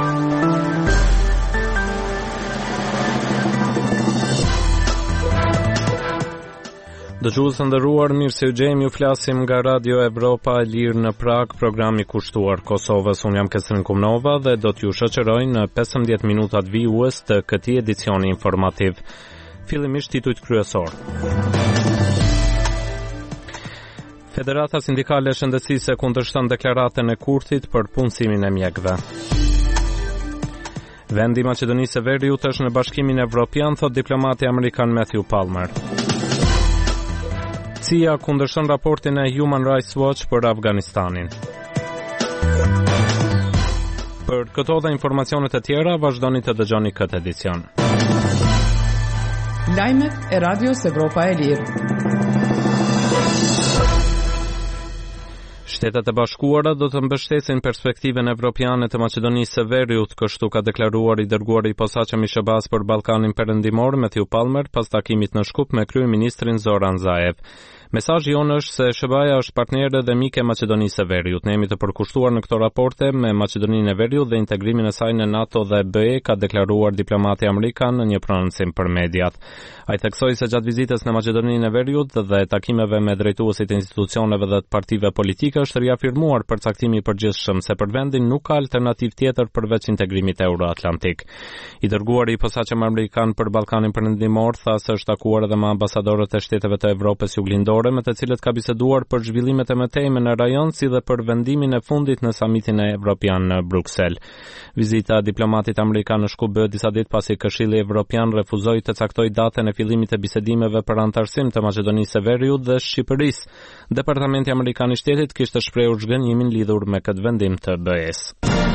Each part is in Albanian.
Dëgjues të nderuar, mirë se u gjejmë, ju flasim nga Radio Evropa e Lirë në Prag, programi kushtuar Kosovës. Unë jam Kesrin Kumnova dhe do t'ju shoqëroj në 15 minutat vijues të këtij edicioni informativ. Fillimisht titujt kryesor. Federata Sindikale e Shëndetësisë kundërshton deklaratën e Kurthit për punësimin e mjekëve. Vendi i Maqedonisë së Veriut është në Bashkimin Evropian, thot diplomati amerikan Matthew Palmer. CIA kundërshton raportin e Human Rights Watch për Afganistanin. Për këto dhe informacionet e tjera, vazhdoni të dëgjoni këtë edicion. Lajmet e Radios Evropa e Lirë. Shtetet e Bashkuara do të mbështesin perspektiven evropiane të Maqedonisë së Veriut, kështu ka deklaruar i dërguari i posaçëm i SBA-s për Ballkanin Perëndimor, Matthew Palmer, pas takimit në Shkup me kryeministrin Zoran Zaev. Mesazhi jonë është se SBA-ja është partnere dhe mike e Maqedonisë së Veriut. Ne jemi të përkushtuar në këto raporte me Maqedoninë e Veriut dhe integrimin e saj në NATO dhe BE, ka deklaruar diplomati amerikan në një prononcim për mediat. Ai theksoi se gjatë vizitës në Maqedoninë e Veriut dhe takimeve me drejtuesit e institucioneve dhe të partive politike është riafirmuar përcaktimi i përgjithshëm se për vendin nuk ka alternativë tjetër përveç integrimit euroatlantik. I dërguari i posaçëm amerikan për Ballkanin Perëndimor tha se është takuar edhe me ambasadorët e shteteve të Evropës Juglindore, me të cilët ka biseduar për zhvillimet e mëtejme në rajon si dhe për vendimin e fundit në samitin e Evropian në Bruksel. Vizita e diplomatit amerikan në Shkup bëhet disa ditë pasi Këshilli Evropian refuzoi të caktojë datën e fillimit të bisedimeve për anëtarësim të Maqedonisë së Veriut dhe Shqipërisë. Departamenti amerikan i shtetit kishte shprehur zhgënjimin lidhur me këtë vendim të BE-s.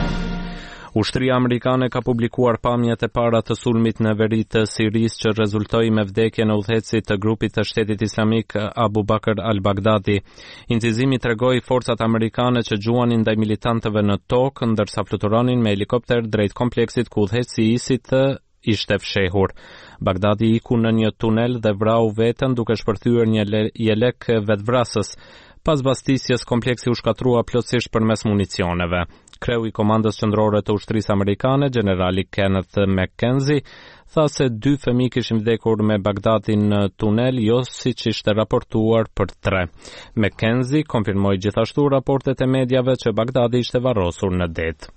Ushtria amerikane ka publikuar pamjet e para të sulmit në veri të Sirisë që rezultoi me vdekjen e udhëheqësit të grupit të Shtetit Islamik Abu Bakr al-Baghdadi. Incizimi tregoi forcat amerikane që gjuanin ndaj militantëve në tokë ndërsa fluturonin me helikopter drejt kompleksit ku udhëheqësi i ISIS ishte fshehur. Baghdadi iku në një tunel dhe vrau veten duke shpërthyer një jelek vetvrasës. Pas bastisjes, kompleksi u shkatrua plotësisht përmes municioneve. Kreu i komandës qendrore të ushtrisë amerikane, generali Kenneth McKenzie, tha se 2 fëmijë kishin vdekur me Bagdadin në tunel, jo siç ishte raportuar për 3. McKenzie konfirmoi gjithashtu raportet e mediave që Bagdadi ishte varrosur në det.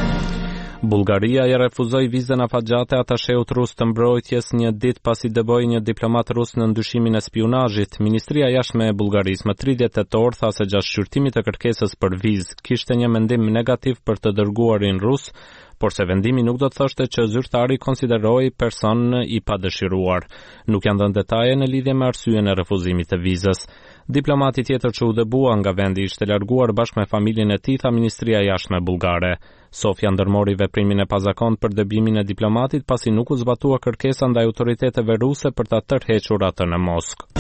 Bullgaria ja refuzoi vizën afatgjate atasheut rus të mbrojtjes një ditë pasi dëboi një diplomat rus në ndyshimin e spionazhit. Ministria e Jashtme e Bullgarisë më 30 tetor tha se gjatë shqyrtimit të kërkesës për vizë kishte një mendim negativ për të dërguarin rus, por se vendimi nuk do të thoshte që zyrtari konsideroi person i padëshiruar. Nuk janë dhënë detaje në lidhje me arsyeën e refuzimit të vizës. Diplomati tjetër që u dëbua nga vendi ishte larguar bashkë me familjen e tij, tha Ministria e Jashtme bullgare. Sofia ndërmori veprimin e pazakont për dëbimin e diplomatit pasi nuk u zbatua kërkesa ndaj autoriteteve ruse për ta tërhequr atë në Moskë.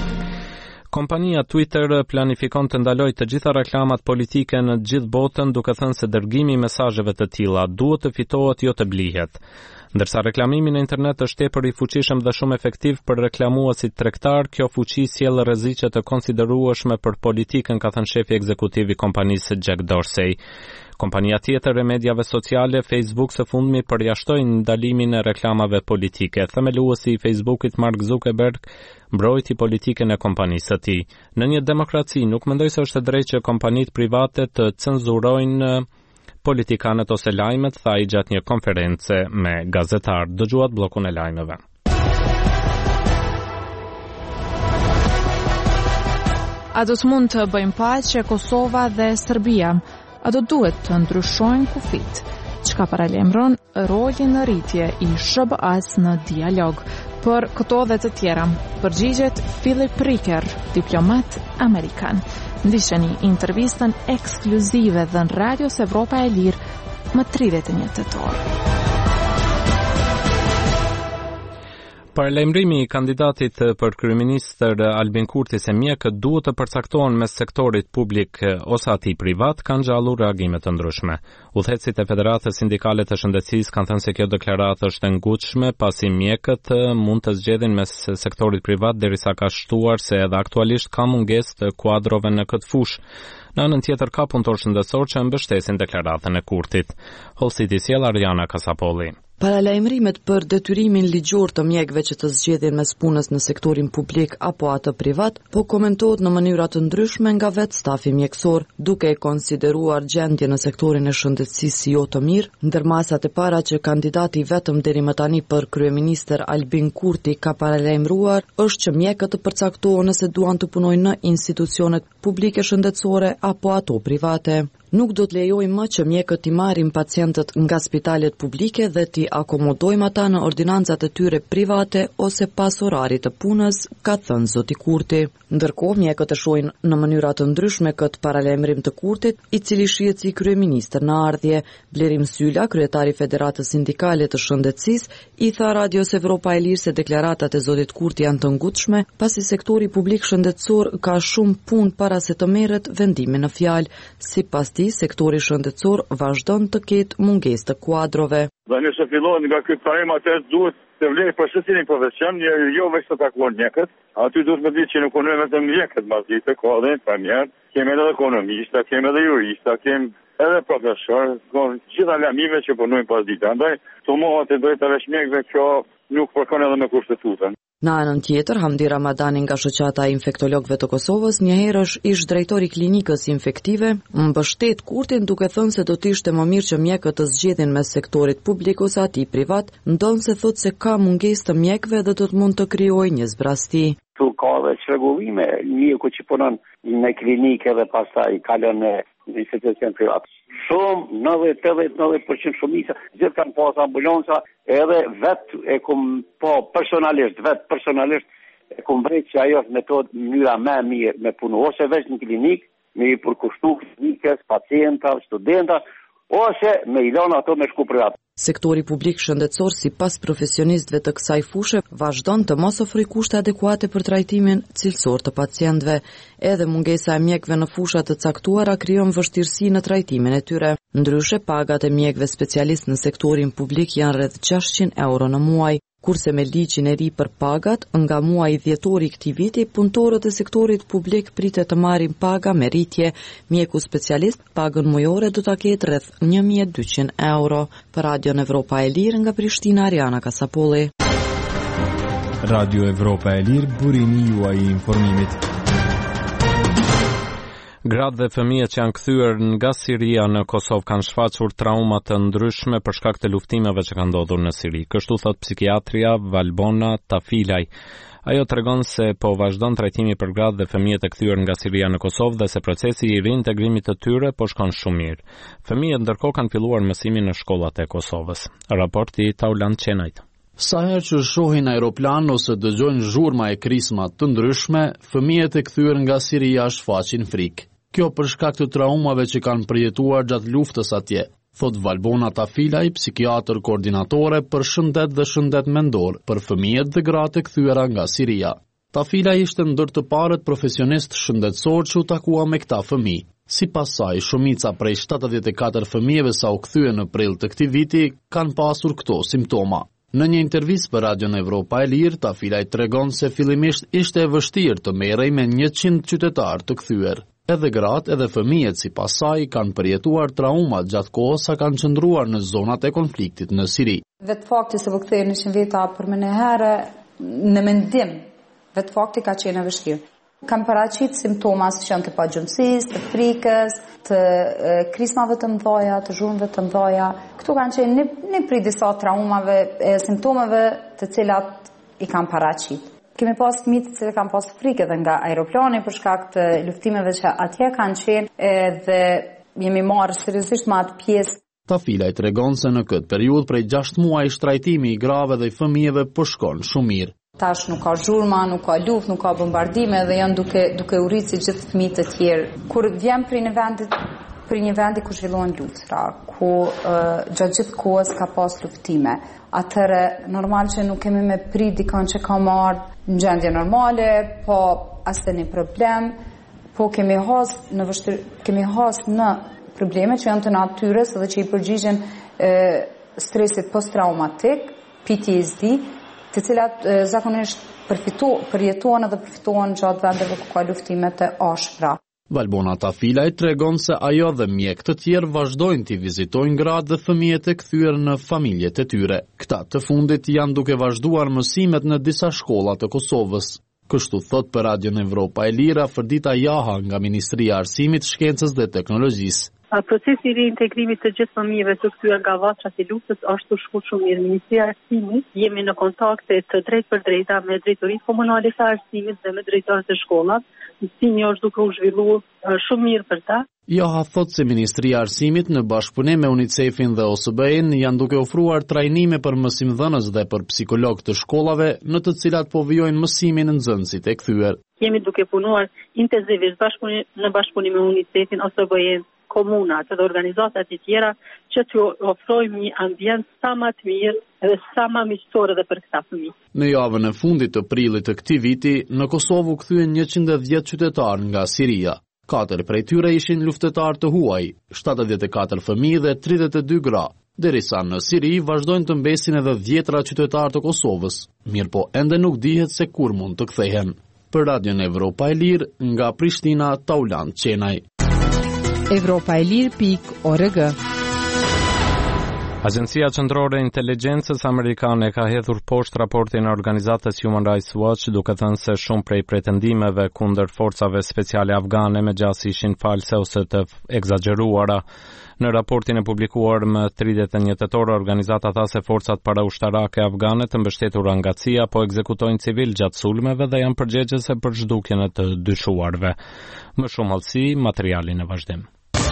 Kompania Twitter planifikon të ndalojë të gjitha reklamat politike në gjithë botën, duke thënë se dërgimi i mesazheve të tilla duhet të fitohet, jo të blihet. Ndërsa reklamimi në internet është tepër i fuqishëm dhe shumë efektiv për reklamuesit tregtar, kjo fuqi sjell rreziqe të konsiderueshme për politikën, ka thënë shefi ekzekutiv i kompanisë Jack Dorsey. Kompania tjetër e mediave sociale, Facebook, së fundmi përjashtoi ndalimin e reklamave politike. Themeluesi i Facebookit Mark Zuckerberg mbrojti politikën e kompanisë së tij. Në një demokraci nuk mendoj se është e drejtë që kompanitë private të cenzurojnë politikanët ose lajmet, tha i gjatë një konference me gazetar. Dëgjuat bllokun e lajmeve. A do të mund të bëjmë paqe Kosova dhe Serbia? A do duhet të ndryshojnë kufit? Çka paralajmëron rolin në rritje i SBA-s në dialog? Për këto dhe të tjera, përgjigjet Philip Ricker, diplomat amerikan. Ndihni intervistën ekskluzive dhe në Radios Evropa e Lirë më 31 tetor. Paralajmërimi I kandidatit për kryeministër Albin Kurti se mjekët duhet të përcaktohen mes sektorit publik ose atij privat kanë ngjallur reagime të ndryshme. Udhëheqësit e Federatës Sindikale të Shëndetësisë kanë thënë se kjo deklaratë është e ngutshme pasi mjekët mund të zgjedhin mes sektorit privat derisa ka shtuar se edhe aktualisht ka mungesë të kuadrove në këtë fushë. Në anën tjetër ka punëtor shëndetësor që mbështesin deklaratën e Kurtit. Hollësi I sjell Ariana Kasapolli. Paralajmërimet për detyrimin ligjor të mjekëve që të zgjedhin mes punës në sektorin publik apo atë privat, po komentohet në mënyra të ndryshme nga vetë stafi mjekësor, duke e konsideruar gjendje në sektorin e shëndetësisë si jo të mirë, ndër masat e para që kandidati vetëm deri më tani për kryeministër Albin Kurti ka paralajmëruar është që mjekët të përcaktohen nëse duan të punojnë në institucionet publike shëndetësore apo ato private. Nuk do të lejojmë më që mjekët t'i marrin pacientët nga spitalet publike dhe t'i akomodojmë ata në ordinancat e tyre private ose pas orarit të punës, ka thënë zoti Kurti. Ndërkohë mjekët e shohin në mënyra të ndryshme këtë paralajmërim të Kurtit, I cili shihet si kryeministër në ardhje. Blerim Sylla, kryetari I Federatës Sindikale të Shëndetësisë, I tha Radios Evropa e Lirë se deklaratat e zotit Kurti janë të ngutshme, pasi sektori publik shëndetësor ka shumë punë para se të merret vendimi në fjalë. Sipas tij, sektori shëndetësor vazhdon të ketë mungesë të kuadrove. Dhe nëse fillon nga ky parim atë duhet të vlej përshësin I profesion, jo veç të takuar mjekët, aty duhet më ditë që nuk punojnë vetëm mjekët, mazite, ka edhe infermier, kemi edhe ekonomista, kemi edhe jurista, kemi edhe profesor, gjitha lamive që punojnë pas ditë. Andaj, të mohat e drejtave mjekëve kjo nuk përkon edhe me kushtetutën. Në anën tjetër, Hamdi Ramadani nga shoqata e infektologëve të Kosovës, njëherë është ish drejtori klinikës infektive, mbështet Kurtin duke thënë se do të ishte më mirë që mjekët të zgjedhin mes sektorit publik ose atij privat, ndonse thotë se ka mungesë të mjekëve dhe do të mund të krijojë një zbrasti. Tu ka dhe çrregullime, mjeku që punon në klinikë dhe pastaj kalon në institucion privat. Shumë 90% shumica gjithë kanë pas ambulanca edhe vetë e kum personalisht e kum vrejt që ajo është metodë mënyra më e mirë me punu ose veç në klinikë, me I përkushtu klinikës, pacienta, studenta, ose me I lënë ato me shku privat. Sektori publik shëndetësor sipas profesionistëve të kësaj fushë vazhdon të mos ofrojë kushte adekuate për trajtimin cilësor të pacientëve. Edhe mungesa e mjekëve në fusha të caktuara krijon vështirësi në trajtimin e tyre. Ndryshe, pagat e mjekëve specialistë në sektorin publik janë rreth 600 euro në muaj. Kurse me ligjin e ri për pagat, nga muaji dhjetor I këtij viti, punëtorët e sektorit publik pritet të marrin paga me rritje. Mjeku specialist pagën mujore do ta ketë rreth 1200 euro. Për Radio Evropa e Lirë nga Prishtina, Ariana Kasapolli. Radio Evropa e Lirë, burimi juaj I informimit. Gratë dhe fëmijët që janë kthyer nga Siria në Kosovë kanë shfaqur trauma të ndryshme për shkak të luftimeve që kanë ndodhur në Siri. Kështu thot psikiatria Valbona Tafilaj. Ajo tregon se po vazhdon trajtimi për gratë dhe fëmijët e kthyer nga Siria në Kosovë dhe se procesi I rintegrimit të tyre po shkon shumë mirë. Fëmijët ndërkohë kanë filluar mësimin në shkollat e Kosovës. Raporti I Taulant Qenajt. Sa herë që shohin aeroplan ose dëgjojnë zhurma e krisma të ndryshme, fëmijët e kthyer nga Siria shfaqin frikë. Kjo për shkak të traumave që kanë përjetuar gjatë luftës atje, thot Valbona Tafilaj, psikiatër koordinatore për shëndet dhe shëndet mendor për fëmijët dhe gratë e kthyer nga Siria. Tafilaj ishte ndër të parët profesionist shëndetësor që u takua me këta fëmijë. Sipas saj, shumica prej 74 fëmijëve sa u kthyen në prill të këtij viti kanë pasur këto simptoma. Në një intervistë për Radio Evropa e Lirë, Tafilaj tregon se fillimisht ishte e vështirë të merrej me 100 qytetarë të kthyer. Edhe gratë edhe fëmijët sipas saj kanë përjetuar traumat gjatë kohës sa kanë qëndruar në zonat e konfliktit në Siri. Vetë fakti se vëkthehen në veta për më herë në mendim, vetë fakti ka qenë e vështirë. Kam paraqit simptoma si janë të pagjumësisë, të frikës, të krismave të mëdha, të zhurmëve të mëdha. Këto kanë qenë një prej disa traumave e simptomeve të cilat I kam paraqit. Kemi pas fëmijë që kanë pas frikë edhe nga aeroplani për shkak të luftimeve që atje kanë qenë dhe jemi marrë seriozisht me atë pjesë. Tafilaj tregon se në këtë periudhë prej 6 muajsh trajtimi I grave dhe I fëmijëve po shkon shumë mirë. Tash nuk ka zhurma, nuk ka luftë, nuk ka bombardime dhe janë duke u rritë si gjithë fëmijët e tjerë. Kur vjen prej një vendi për një vendi ku zhvillohen luftra, ku gjatë gjithë kohës ka pas luftime. Atëherë normal që nuk kemi me prit dikon që ka marrë në gjendje normale, po asnjë problem, po kemi has në probleme që janë të natyrës dhe që i përgjigjen stresit post-traumatik, PTSD, të cilat zakonisht përjetohen dhe përfitohen gjatë vendeve ku ka luftime të ashpra. Valbona Tafilaj tregon se ajo dhe mjek të tjerë vazhdojnë t'i vizitojnë gratë dhe fëmijët e kthyer në familjet e tyre. Këta të fundit janë duke vazhduar mësimet në disa shkolla të Kosovës. Kështu thot për Radion Evropa e Lira Fërdita Jaha nga Ministria e Arsimit, Shkencës dhe Teknologjisë. Procesi i reintegrimit të gjithë fëmijëve të kthyer nga vatrat e luftës është shkuar shumë mirë. Ministria e Arsimit jemi në kontakte të drejtë për drejta me drejtoritë komunale të arsimit dhe me drejtorët e shkollave. Mësimi është duke u zhvilluar shumë mirë për ta. Jaha thot se Ministria e Arsimit në bashkëpunim me UNICEF-in dhe OSBE-n janë duke ofruar trajnime për mësimdhënës dhe për psikolog të shkollave, në të cilat po vijojnë mësimin nxënësit e kthyer. Jemi duke punuar intensivisht në bashkëpunim me UNICEF-in, OSBE-n, komunat dhe organizatat e tjera që t'ju ofrojmë një ambient sa më të mirë dhe sa më miqësor edhe për këta fëmijë. Në javën e fundit të prillit të këtij viti, në Kosovë u kthyen 110 qytetarë nga Siria. 4 prej tyre ishin luftëtarë të huaj, 74 fëmijë dhe 32 gra. Derisa në Siri vazhdojnë të mbesin edhe 10 qytetarë të Kosovës, mirë po ende nuk dihet se kur mund të kthehen. Për Radion Evropa e Lirë, nga Prishtina, Tauland Qenaj. Evropaelir.org. Agjencia Qendrore e Inteligjencës amerikane ka hedhur poshtë raportin e organizatës Human Rights Watch, duke thënë se shumë prej pretendimeve kundër forcave speciale afgane me gjasi ishin false ose të egzageruara. Në raportin e publikuar më 31 tetor, organizata tha se forcat paraushtarake afgane të mbështetura nga CIA po ekzekutojnë civil gjatë sulmeve dhe janë përgjegjëse për zhdukjen e të dyshuarve. Më shumë hollësi, materiali në vazhdim.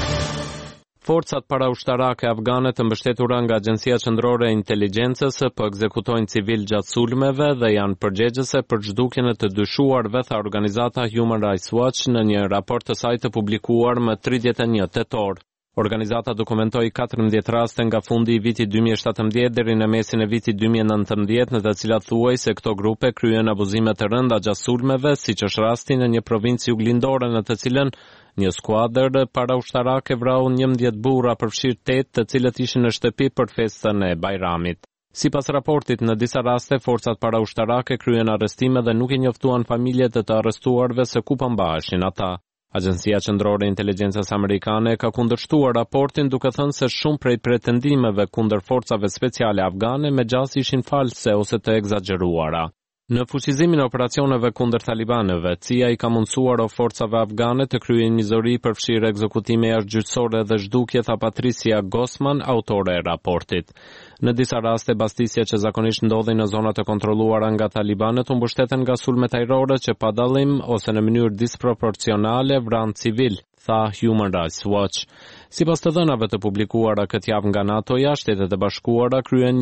Forcat paraushtarake afgane të mbështetura nga Agjencia Qendrore e Inteligjencës po ekzekutojnë civil gjatë sulmeve dhe janë përgjegjëse për zhdukjen e të dyshuarve, tha organizata Human Rights Watch në një raport të saj të publikuar më 31 tetor. Organizata dokumentoi 14 raste nga fundi i vitit 2017 deri në mesin e vitit 2019, në të cilat thuaj se këto grupe kryen abuzime të rënda gjatë sulmeve, siç është rasti në një provincë juglindore në të cilën një skuadër paraushtarake vrau 11 burra përfshirë 8, të cilët ishin në shtëpi për festën e Bajramit. Sipas raportit, në disa raste forcat paraushtarake kryen arrestime dhe nuk i njoftuan familjet e të arrestuarve se ku po mbaheshin ata. Agjencia Qendrore e Inteligjencës amerikane ka kundërshtuar raportin duke thënë se shumë prej pretendimeve kundër forcave speciale afgane me gjas ishin false ose të egzageruara. Në fuqizimin e operacioneve kundër talibanëve, CIA i ka mundsuar forcave afgane të kryejnë nizori përfshirë ekzekutime jashtëgjyqësore dhe zhdukje, tha Patricia Gosman, autore e raportit. Në disa raste, bastisja që zakonisht ndodhin në zonat e kontrolluara nga talibanët u mbështeten nga sulme ajrore që pa dallim ose në mënyrë disproporcionale vranë civil, tha Human Rights Watch. Sipas të dhënave të publikuara këtë javë nga NATO-ja, Shtetet e Bashkuara kryen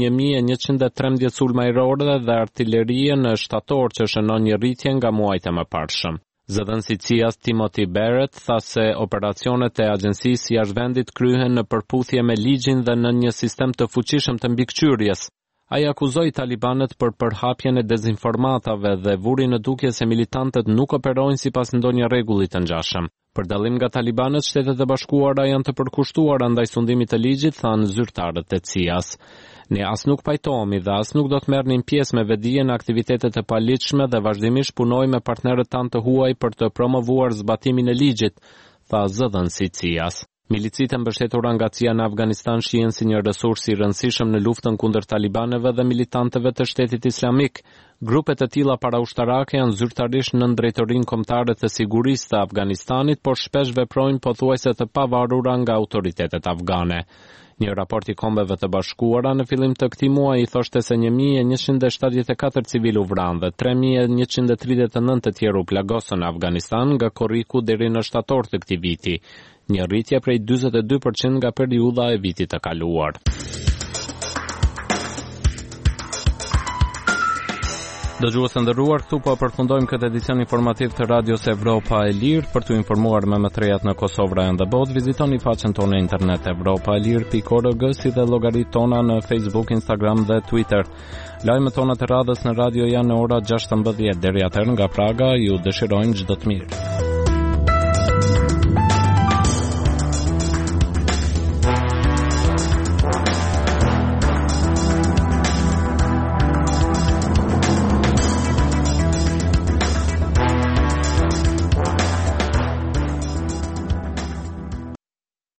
1113 sulme ajrore dhe artillerie në shtator, që shënon një rritje nga muajt e mëparshëm. Zëdhënësi CIA-s Timothy Barrett tha se operacionet e agjencisë jashtë vendit kryhen në përputhje me ligjin dhe në një sistem të fuqishëm të mbikëqyrjes. Ai akuzoi talibanët për përhapjen e dezinformatave dhe vuri në dukje se militantët nuk operojnë sipas ndonjë rregulli të ngjashëm. Për dallim nga talibanët, Shtetet e Bashkuara janë të përkushtuara ndaj sundimit të ligjit, thanë zyrtarët e CIA-s. Ne as nuk pajtohemi dhe as nuk do të merrnim pjesë me vedije në aktivitetet e paligjshme dhe vazhdimisht punojmë me partnerët tanë të huaj për të promovuar zbatimin e ligjit, tha zëdhënësi CIA-s. Milicitë mbështetura nga CIA në Afganistan shihen si një resurs i rëndësishëm në luftën kundër talibanëve dhe militantëve të Shtetit Islamik. Grupet e tilla paraushtarake janë zyrtarisht nën drejtorinë kombëtare të sigurisë të Afganistanit, por shpesh veprojnë pothuajse të pavarura nga autoritetet afgane. Një raport i Kombeve të Bashkuara në fillim të këtij muaji thoshte se 1174 civil u vranë dhe 3139 të tjerë u plagosën në Afganistan nga korriku deri në shtator të këtij viti, një rritje prej 42% nga periudha e vitit të kaluar. Dëgjues të nderuar, këtu po përfundojmë këtë edicion informativ të Radios Evropa e Lirë. Për t'u informuar me më të rejat në Kosovë, Vranjë dhe botë, vizitoni faqen tonë internet evropaelir.org, si dhe llogaritë tona në Facebook, Instagram dhe Twitter. Lajmet tona të radhës në radio janë në ora 16 deri atëherë nga Praga, ju dëshirojmë çdo të mirë.